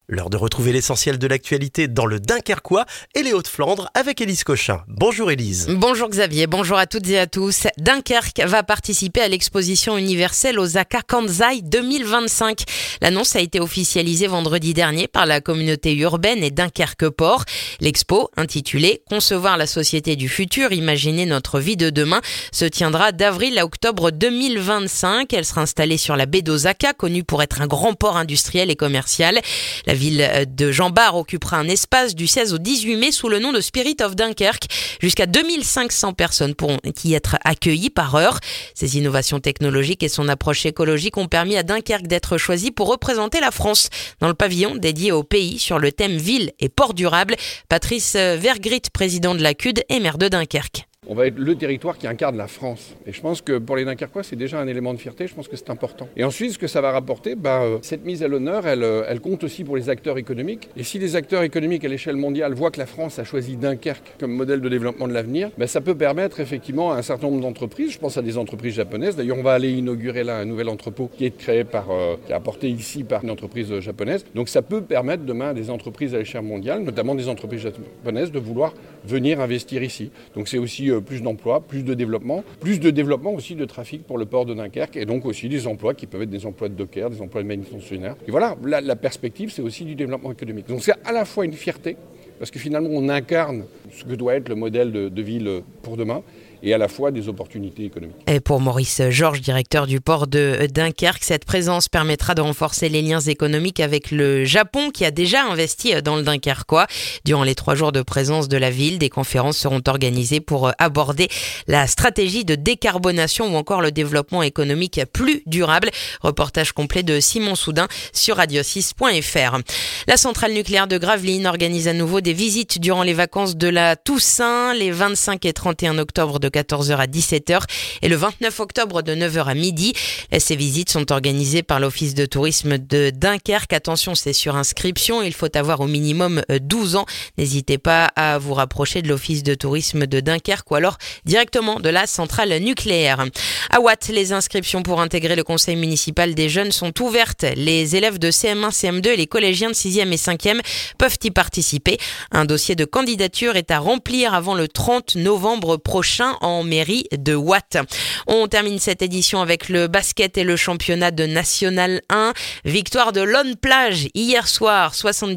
L'heure de retrouver l'essentiel de l'actualité dans le Dunkerquois et les Hauts-de-Flandre avec Élise Cochin. Bonjour Élise. Bonjour Xavier, bonjour à toutes et à tous. Dunkerque va participer à l'exposition universelle Osaka Kansai 2025. L'annonce a été officialisée vendredi dernier par la communauté urbaine et Dunkerque Port. L'expo, intitulée « Concevoir la société du futur, imaginer notre vie de demain », se tiendra d'avril à octobre 2025. Elle sera installée sur la baie d'Osaka, connue pour être un grand port industriel et commercial. La ville de Jean Bart occupera un espace du 16 au 18 mai sous le nom de Spirit of Dunkerque. Jusqu'à 2500 personnes pourront y être accueillies par heure. Ces innovations technologiques et son approche écologique ont permis à Dunkerque d'être choisi pour représenter la France dans le pavillon dédié au pays sur le thème ville et port durable. Patrice Vergrit, président de la CUD et maire de Dunkerque. On va être le territoire qui incarne la France. Et je pense que pour les Dunkerquois, c'est déjà un élément de fierté. Je pense que c'est important. Et ensuite, ce que ça va rapporter, cette mise à l'honneur, elle compte aussi pour les acteurs économiques. Et si les acteurs économiques à l'échelle mondiale voient que la France a choisi Dunkerque comme modèle de développement de l'avenir, ça peut permettre effectivement à un certain nombre d'entreprises. Je pense à des entreprises japonaises. D'ailleurs, on va aller inaugurer là un nouvel entrepôt qui est créé qui est apporté ici par une entreprise japonaise. Donc ça peut permettre demain à des entreprises à l'échelle mondiale, notamment des entreprises japonaises, de vouloir venir investir ici. Donc c'est aussi plus d'emplois, plus de développement aussi de trafic pour le port de Dunkerque et donc aussi des emplois qui peuvent être des emplois de dockers, des emplois de manutentionnaires. Et voilà, la perspective, c'est aussi du développement économique. Donc c'est à la fois une fierté, parce que finalement on incarne ce que doit être le modèle de ville pour demain, et à la fois des opportunités économiques. Et pour Maurice Georges, directeur du port de Dunkerque, cette présence permettra de renforcer les liens économiques avec le Japon qui a déjà investi dans le Dunkerquois. Durant les 3 jours de présence de la ville, des conférences seront organisées pour aborder la stratégie de décarbonation ou encore le développement économique plus durable. Reportage complet de Simon Soudin sur radio6.fr. La centrale nucléaire de Gravelines organise à nouveau des visites durant les vacances de la Toussaint, les 25 et 31 octobre de 14h à 17h et le 29 octobre de 9h à midi. Ces visites sont organisées par l'Office de tourisme de Dunkerque. Attention, c'est sur inscription. Il faut avoir au minimum 12 ans. N'hésitez pas à vous rapprocher de l'Office de tourisme de Dunkerque ou alors directement de la centrale nucléaire. À Watt, les inscriptions pour intégrer le conseil municipal des jeunes sont ouvertes. Les élèves de CM1, CM2 et les collégiens de 6e et 5e peuvent y participer. Un dossier de candidature est à remplir avant le 30 novembre prochain en mairie de Watt. On termine cette édition avec le basket et le championnat de National 1. Victoire de Lone Plage hier soir,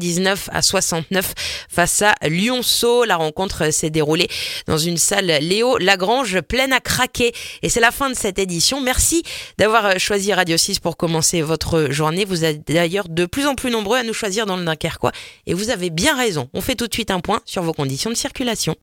79-69 face à Lionceau. La rencontre s'est déroulée dans une salle Léo Lagrange pleine à craquer. Et c'est la fin de cette édition. Merci d'avoir choisi Radio 6 pour commencer votre journée. Vous êtes d'ailleurs de plus en plus nombreux à nous choisir dans le Dunkerquois. Et vous avez bien raison. On fait tout de suite un point sur vos conditions de circulation.